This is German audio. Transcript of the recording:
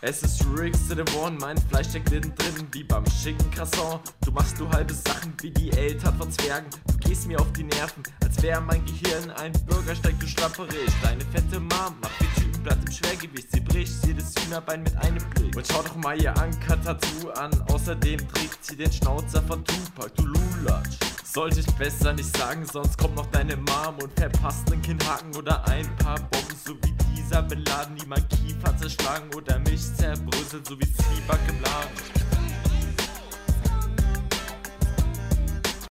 Es ist Ricks to the One, mein Fleisch steckt innen drin, wie beim schicken Croissant. Du machst du halbe Sachen wie die Eltern von Zwergen. Du gehst mir auf die Nerven, als wäre mein Gehirn ein Bürgersteig, du schlapperisch. Deine fette Mom macht wie Typenblatt im Schwergewicht. Sie bricht jedes Hühnerbein mit einem Blick. Und schau doch mal ihr Anker-Tattoo an. Außerdem trägt sie den Schnauzer von Tupac, du Lulatsch. Sollte ich besser nicht sagen, sonst kommt noch deine Mom und verpasst einen Kinnhaken oder ein paar Bomben, so wie dieser beladen, die mein Kiefer zerschlagen oder mich zerbröselt, so wie Zwieback im Laden.